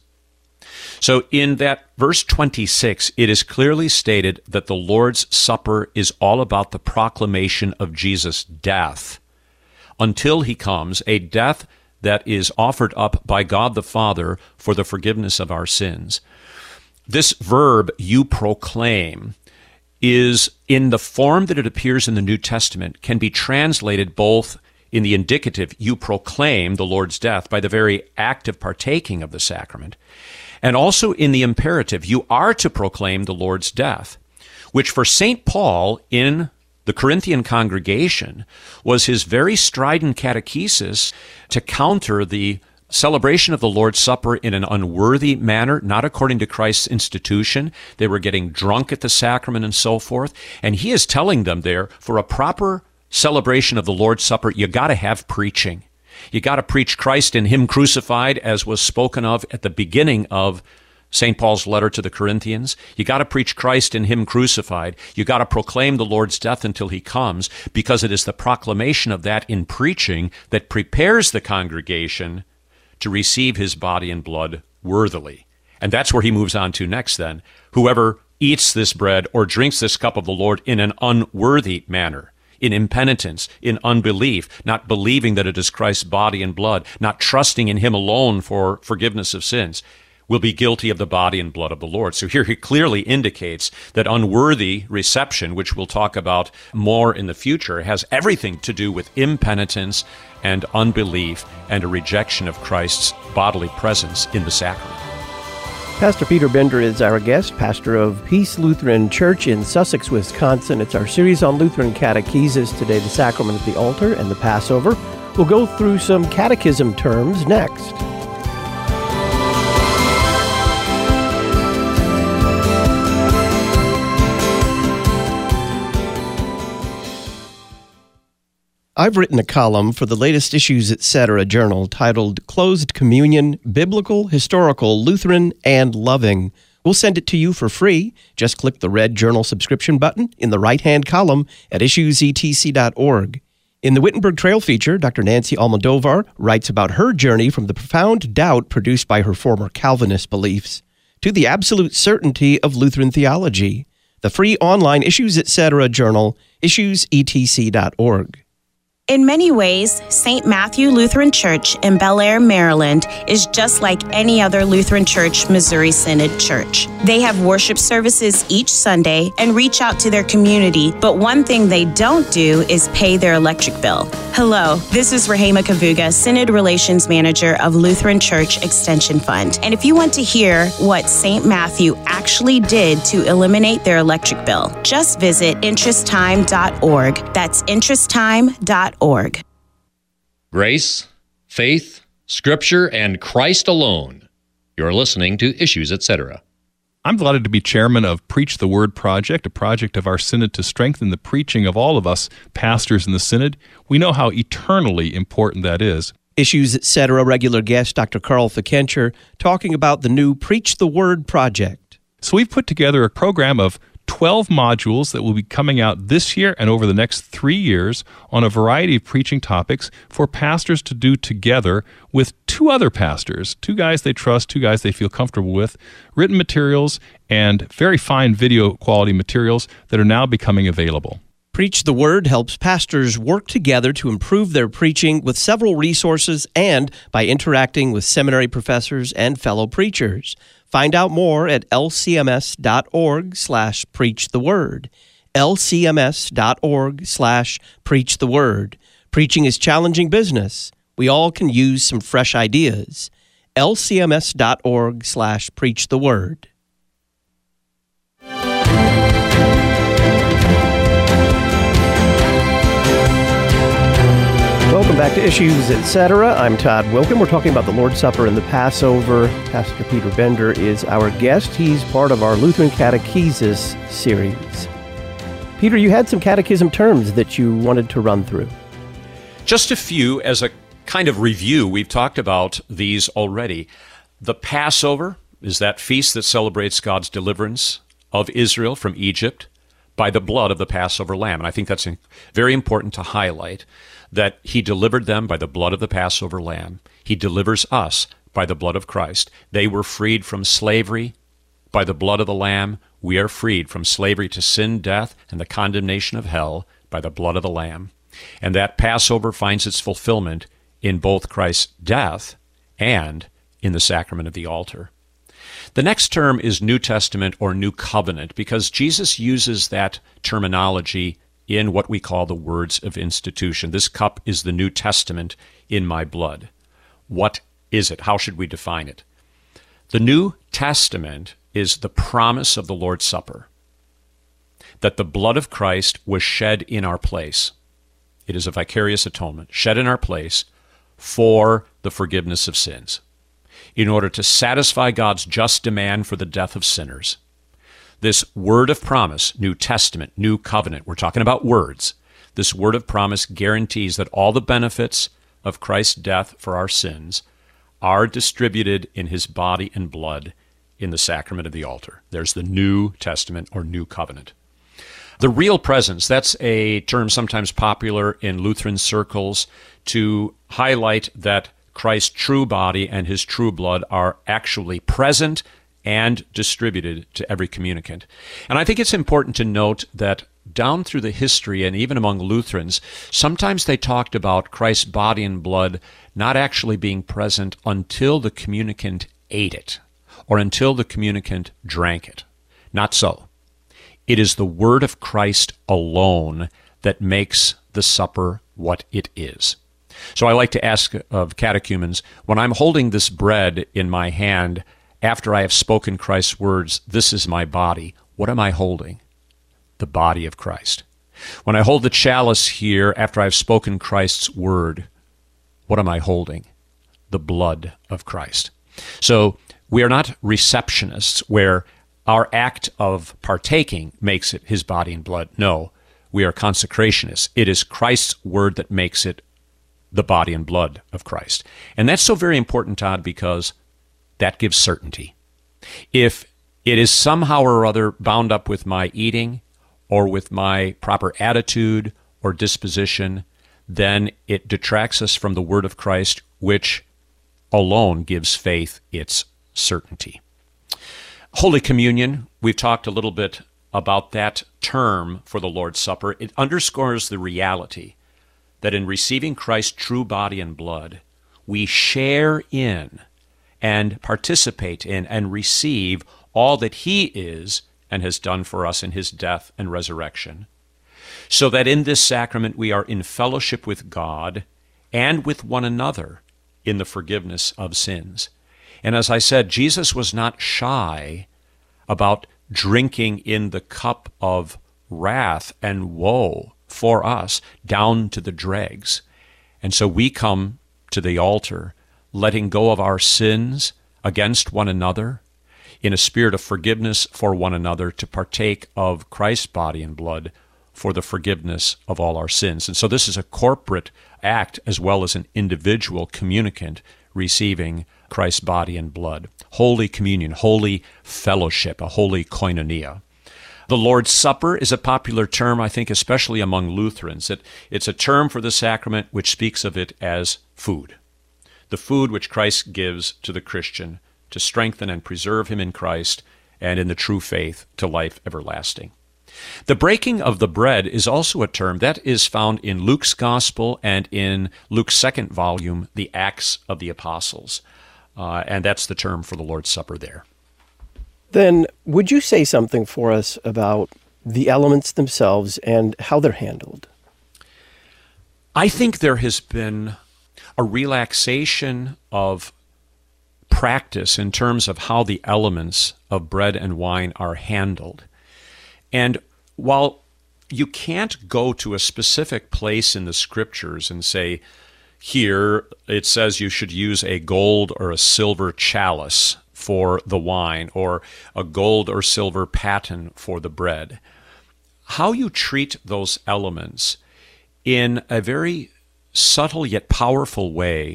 So in that verse twenty-six, it is clearly stated that the Lord's Supper is all about the proclamation of Jesus' death until he comes, a death that is offered up by God the Father for the forgiveness of our sins. This verb, you proclaim, is in the form that it appears in the New Testament, can be translated both in the indicative, you proclaim the Lord's death by the very act of partaking of the sacrament, and also in the imperative, you are to proclaim the Lord's death, which for Saint Paul in the Corinthian congregation was his very strident catechesis to counter the celebration of the Lord's Supper in an unworthy manner, not according to Christ's institution. They were getting drunk at the sacrament and so forth. And he is telling them there, for a proper celebration of the Lord's Supper, you got to have preaching. You got to preach Christ and him crucified, as was spoken of at the beginning of Saint Paul's letter to the Corinthians. You got to preach Christ and him crucified. You got to proclaim the Lord's death until he comes, because it is the proclamation of that in preaching that prepares the congregation to receive his body and blood worthily. And that's where he moves on to next then. Whoever eats this bread or drinks this cup of the Lord in an unworthy manner, in impenitence, in unbelief, not believing that it is Christ's body and blood, not trusting in him alone for forgiveness of sins, will be guilty of the body and blood of the Lord. So here he clearly indicates that unworthy reception, which we'll talk about more in the future, has everything to do with impenitence and unbelief and a rejection of Christ's bodily presence in the sacrament. Pastor Peter Bender is our guest, pastor of Peace Lutheran Church in Sussex, Wisconsin. It's our series on Lutheran catechesis, today the sacrament of the altar and the Passover. We'll go through some catechism terms next. I've written a column for the latest Issues Etc. journal titled Closed Communion, Biblical, Historical, Lutheran, and Loving. We'll send it to you for free. Just click the red journal subscription button in the right-hand column at issues e t c dot org. In the Wittenberg Trail feature, Doctor Nancy Almodovar writes about her journey from the profound doubt produced by her former Calvinist beliefs to the absolute certainty of Lutheran theology. The free online Issues Etc. journal, issues e t c dot org. In many ways, Saint Matthew Lutheran Church in Bel Air, Maryland is just like any other Lutheran Church Missouri Synod church. They have worship services each Sunday and reach out to their community, but one thing they don't do is pay their electric bill. Hello, this is Rahema Kavuga, Synod Relations Manager of Lutheran Church Extension Fund. And if you want to hear what Saint Matthew actually did to eliminate their electric bill, just visit interest time dot org. That's interest time dot org. Grace, faith, Scripture, and Christ alone. You're listening to Issues Etc. I'm delighted to be chairman of Preach the Word Project, a project of our Synod to strengthen the preaching of all of us pastors in the Synod. We know how eternally important that is. Issues Etc. regular guest Doctor Carl Fikencher talking about the new Preach the Word Project. So we've put together a program of twelve modules that will be coming out this year and over the next three years on a variety of preaching topics for pastors to do together with two other pastors, two guys they trust, two guys they feel comfortable with, written materials and very fine video quality materials that are now becoming available. Preach the Word helps pastors work together to improve their preaching with several resources and by interacting with seminary professors and fellow preachers. Find out more at l c m s dot org slash preach the word. l c m s dot org slash preach the word. Preaching is challenging business. We all can use some fresh ideas. l c m s dot org slash preach the word. Welcome back to Issues Etc. I'm Todd Wilkin. We're talking about the Lord's Supper and the Passover. Pastor Peter Bender is our guest. He's part of our Lutheran Catechesis series. Peter, you had some catechism terms that you wanted to run through. Just a few as a kind of review. We've talked about these already. The Passover is that feast that celebrates God's deliverance of Israel from Egypt by the blood of the Passover lamb. And I think that's very important to highlight, that he delivered them by the blood of the Passover lamb. He delivers us by the blood of Christ. They were freed from slavery by the blood of the lamb. We are freed from slavery to sin, death, and the condemnation of hell by the blood of the lamb. And that Passover finds its fulfillment in both Christ's death and in the sacrament of the altar. The next term is New Testament or New Covenant, because Jesus uses that terminology in what we call the words of institution. This cup is the New Testament in my blood. What is it? How should we define it? The New Testament is the promise of the Lord's Supper, that the blood of Christ was shed in our place. It is a vicarious atonement, shed in our place for the forgiveness of sins, in order to satisfy God's just demand for the death of sinners. This word of promise, New Testament, New Covenant, we're talking about words. This word of promise guarantees that all the benefits of Christ's death for our sins are distributed in his body and blood in the sacrament of the altar. There's the New Testament or New Covenant. The real presence, that's a term sometimes popular in Lutheran circles to highlight that Christ's true body and his true blood are actually present and distributed to every communicant. And I think it's important to note that down through the history and even among Lutherans, sometimes they talked about Christ's body and blood not actually being present until the communicant ate it or until the communicant drank it. Not so. It is the word of Christ alone that makes the supper what it is. So I like to ask of catechumens, when I'm holding this bread in my hand after I have spoken Christ's words, this is my body, what am I holding? The body of Christ. When I hold the chalice here after I've spoken Christ's word, what am I holding? The blood of Christ. So we are not receptionists where our act of partaking makes it his body and blood. No, we are consecrationists. It is Christ's word that makes it the body and blood of Christ. And that's so very important, Todd, because that gives certainty. If it is somehow or other bound up with my eating or with my proper attitude or disposition, then it detracts us from the word of Christ, which alone gives faith its certainty. Holy Communion, we've talked a little bit about that term for the Lord's Supper, it underscores the reality that in receiving Christ's true body and blood, we share in and participate in and receive all that he is and has done for us in his death and resurrection, so that in this sacrament we are in fellowship with God and with one another in the forgiveness of sins. And as I said, Jesus was not shy about drinking in the cup of wrath and woe for us down to the dregs. And so we come to the altar, letting go of our sins against one another in a spirit of forgiveness for one another, to partake of Christ's body and blood for the forgiveness of all our sins. And so this is a corporate act as well as an individual communicant receiving Christ's body and blood. Holy communion, holy fellowship, a holy koinonia. The Lord's Supper is a popular term, I think, especially among Lutherans. It, it's a term for the sacrament which speaks of it as food. The food which Christ gives to the Christian to strengthen and preserve him in Christ and in the true faith to life everlasting. The breaking of the bread is also a term that is found in Luke's Gospel and in Luke's second volume, the Acts of the Apostles. Uh, and that's the term for the Lord's Supper there. Then would you say something for us about the elements themselves and how they're handled? I think there has been a relaxation of practice in terms of how the elements of bread and wine are handled. And while you can't go to a specific place in the Scriptures and say, here it says you should use a gold or a silver chalice for the wine, or a gold or silver paten for the bread, how you treat those elements in a very subtle yet powerful way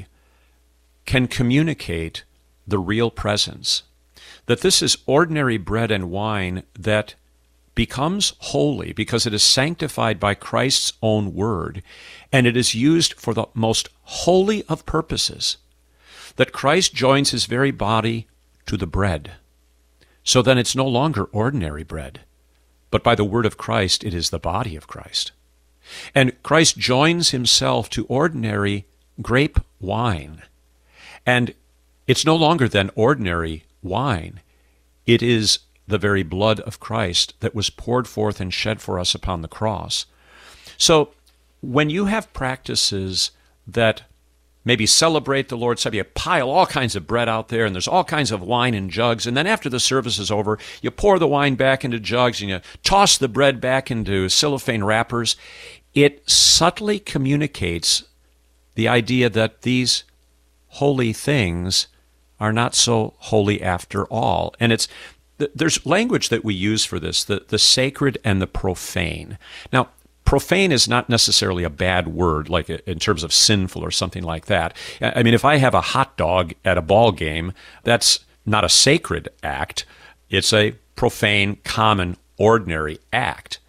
can communicate the real presence. That this is ordinary bread and wine that becomes holy because it is sanctified by Christ's own word, and it is used for the most holy of purposes. That Christ joins his very body to the bread. So then it's no longer ordinary bread, but by the word of Christ it is the body of Christ. And Christ joins himself to ordinary grape wine. And it's no longer then ordinary wine. It is the very blood of Christ that was poured forth and shed for us upon the cross. So when you have practices that maybe celebrate the Lord's Supper, you pile all kinds of bread out there, and there's all kinds of wine in jugs, and then after the service is over, you pour the wine back into jugs, and you toss the bread back into cellophane wrappers. It subtly communicates the idea that these holy things are not so holy after all. And it's there's language that we use for this, the, the sacred and the profane. Now, profane is not necessarily a bad word, like in terms of sinful or something like that. I mean, if I have a hot dog at a ball game, that's not a sacred act. It's a profane, common, ordinary act.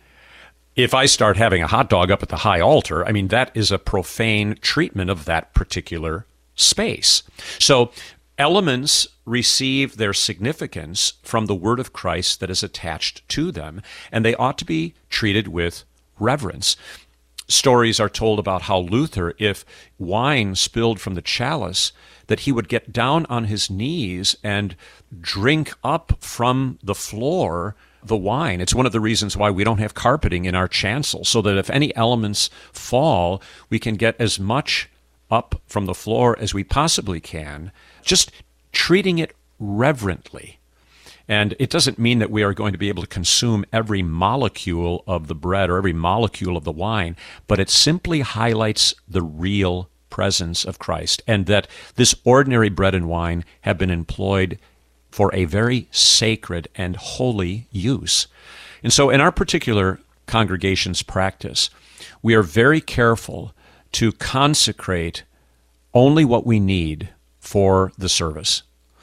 If I start having a hot dog up at the high altar, I mean, that is a profane treatment of that particular space. So elements receive their significance from the word of Christ that is attached to them, and they ought to be treated with reverence. Stories are told about how Luther, if wine spilled from the chalice, that he would get down on his knees and drink up from the floor the wine. It's one of the reasons why we don't have carpeting in our chancel, so that if any elements fall, we can get as much up from the floor as we possibly can, just treating it reverently. And it doesn't mean that we are going to be able to consume every molecule of the bread or every molecule of the wine, but it simply highlights the real presence of Christ, and that this ordinary bread and wine have been employed for a very sacred and holy use. And so in our particular congregation's practice, we are very careful to consecrate only what we need for the service,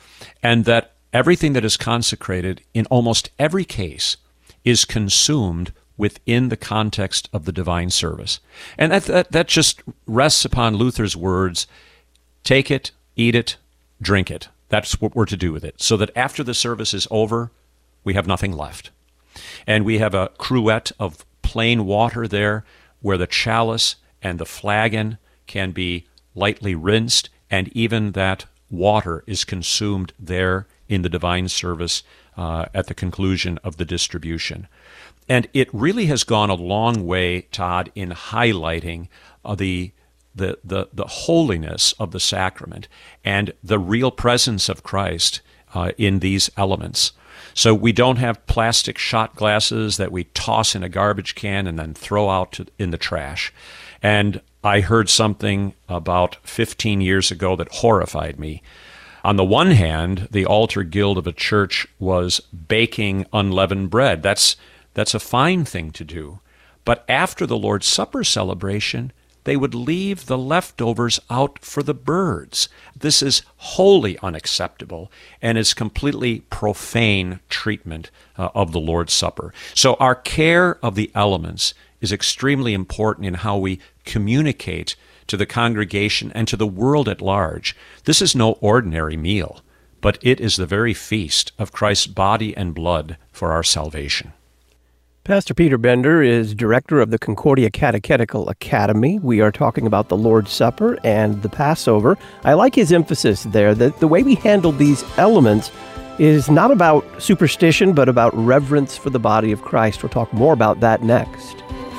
and that everything that is consecrated in almost every case is consumed within the context of the divine service. And that, that, that just rests upon Luther's words, take it, eat it, drink it. That's what we're to do with it, so that after the service is over, we have nothing left. And we have a cruet of plain water there where the chalice and the flagon can be lightly rinsed, and even that water is consumed there in the divine service uh, at the conclusion of the distribution. And it really has gone a long way, Todd, in highlighting uh, the, the the the holiness of the sacrament and the real presence of Christ uh, in these elements. So we don't have plastic shot glasses that we toss in a garbage can and then throw out to, in the trash. And I heard something about fifteen years ago that horrified me. On the one hand, the altar guild of a church was baking unleavened bread. That's that's a fine thing to do. But after the Lord's Supper celebration, they would leave the leftovers out for the birds. This is wholly unacceptable and is completely profane treatment uh, of the Lord's Supper. So our care of the elements is extremely important in how we communicate to the congregation and to the world at large. This is no ordinary meal, but it is the very feast of Christ's body and blood for our salvation. Pastor Peter Bender is director of the Concordia Catechetical Academy. We are talking about the Lord's Supper and the Passover. I like his emphasis there that the way we handle these elements is not about superstition, but about reverence for the body of Christ. We'll talk more about that next.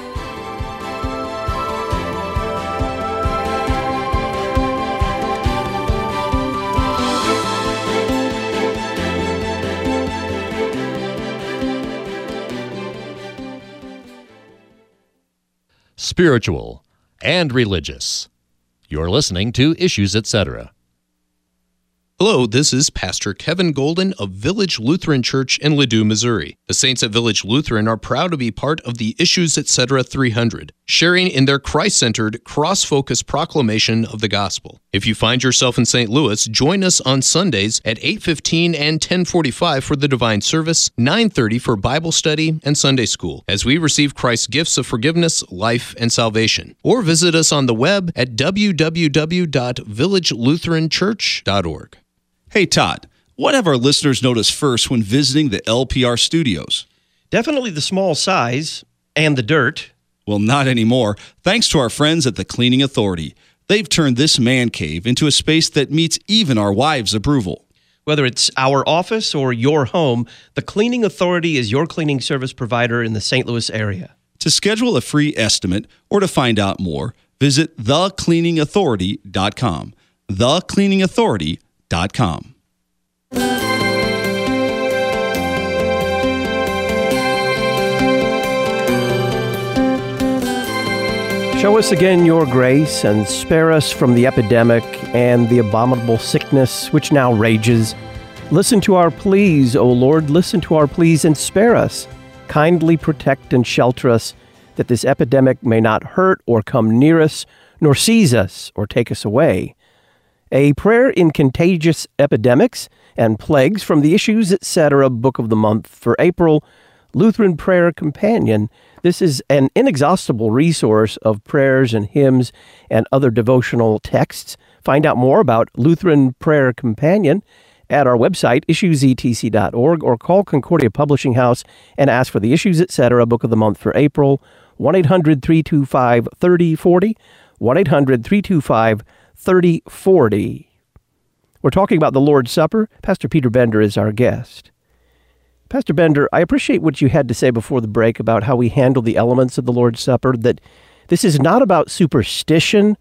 Spiritual and religious. You're listening to Issues, et cetera. Hello, this is Pastor Kevin Golden of Village Lutheran Church in Ladue, Missouri. The Saints at Village Lutheran are proud to be part of the Issues, et cetera three hundred, sharing in their Christ-centered, cross-focused proclamation of the gospel. If you find yourself in Saint Louis, join us on Sundays at eight fifteen and ten forty-five for the divine service, nine thirty for Bible study and Sunday school, as we receive Christ's gifts of forgiveness, life, and salvation. Or visit us on the web at w w w dot village lutheran church dot org. Hey, Todd, what have our listeners noticed first when visiting the L P R studios? Definitely the small size and the dirt. Well, not anymore, thanks to our friends at the Cleaning Authority. They've turned this man cave into a space that meets even our wives' approval. Whether it's our office or your home, the Cleaning Authority is your cleaning service provider in the Saint Louis area. To schedule a free estimate or to find out more, visit the cleaning authority dot com. the cleaning authority dot com. Show us again your grace and spare us from the epidemic and the abominable sickness which now rages. Listen to our pleas, O Lord, listen to our pleas and spare us. Kindly protect and shelter us, that this epidemic may not hurt or come near us, nor seize us or take us away. A prayer in contagious epidemics and plagues from the Issues, et cetera book of the month for April, Lutheran Prayer Companion. This is an inexhaustible resource of prayers and hymns and other devotional texts. Find out more about Lutheran Prayer Companion at our website, issues e t c dot org, or call Concordia Publishing House and ask for the Issues, et cetera book of the month for April, one eight hundred three two five three oh four oh, one eight hundred three two five thirty forty. We're talking about the Lord's Supper. Pastor Peter Bender is our guest. Pastor Bender, I appreciate what you had to say before the break about how we handle the elements of the Lord's Supper, that this is not about superstition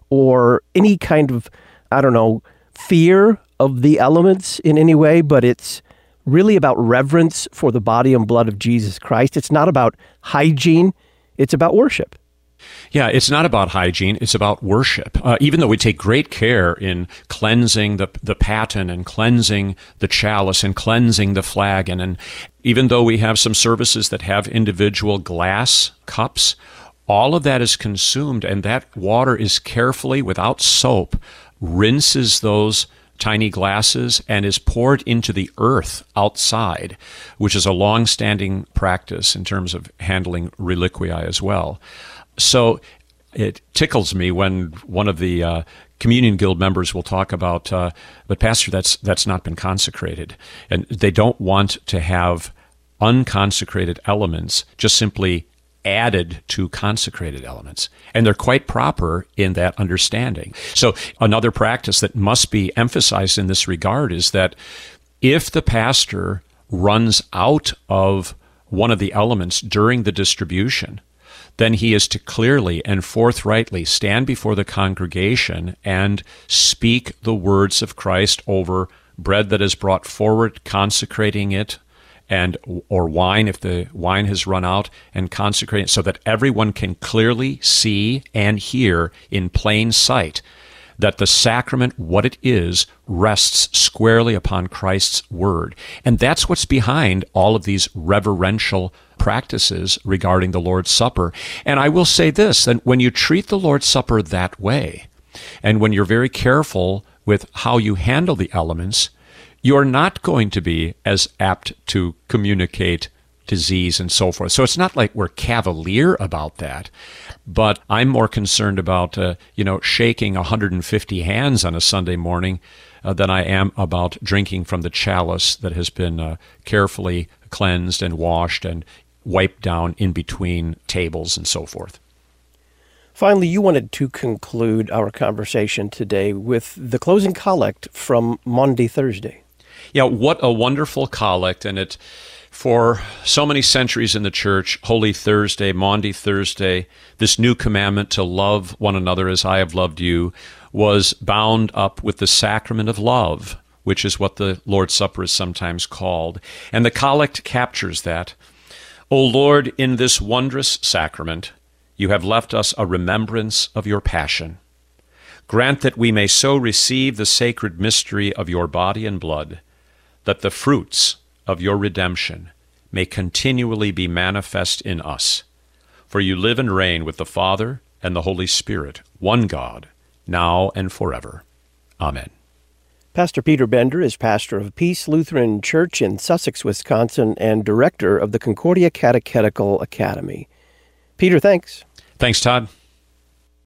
or any kind of, I don't know, fear of the elements in any way, but it's really about reverence for the body and blood of Jesus Christ. It's not about hygiene. It's about worship. Yeah, it's not about hygiene, it's about worship. Uh, even though we take great care in cleansing the the paten and cleansing the chalice and cleansing the flagon, and even though we have some services that have individual glass cups, all of that is consumed, and that water is carefully, without soap, rinses those tiny glasses and is poured into the earth outside, which is a long-standing practice in terms of handling reliquia as well. So it tickles me when one of the uh, Communion Guild members will talk about, uh, but Pastor, that's that's not been consecrated. And they don't want to have unconsecrated elements just simply added to consecrated elements. And they're quite proper in that understanding. So another practice that must be emphasized in this regard is that if the pastor runs out of one of the elements during the distribution, then he is to clearly and forthrightly stand before the congregation and speak the words of Christ over bread that is brought forward, consecrating it, and or wine if the wine has run out, and consecrating it so that everyone can clearly see and hear in plain sight that the sacrament, what it is, rests squarely upon Christ's word. And that's what's behind all of these reverential practices regarding the Lord's Supper. And I will say this, that when you treat the Lord's Supper that way, and when you're very careful with how you handle the elements, you're not going to be as apt to communicate disease and so forth. So it's not like we're cavalier about that, but I'm more concerned about, uh, you know, shaking one hundred fifty hands on a Sunday morning uh, than I am about drinking from the chalice that has been uh, carefully cleansed and washed and wiped down in between tables and so forth. Finally, you wanted to conclude our conversation today with the closing collect from Maundy Thursday. Yeah, what a wonderful collect, and it, for so many centuries in the church, Holy Thursday, Maundy Thursday, this new commandment to love one another as I have loved you, was bound up with the sacrament of love, which is what the Lord's Supper is sometimes called. And the collect captures that. O Lord, in this wondrous sacrament, you have left us a remembrance of your passion. Grant that we may so receive the sacred mystery of your body and blood, that the fruits of your redemption may continually be manifest in us. For you live and reign with the Father and the Holy Spirit, one God, now and forever. Amen. Pastor Peter Bender is pastor of Peace Lutheran Church in Sussex, Wisconsin, and director of the Concordia Catechetical Academy. Peter, thanks. Thanks, Todd.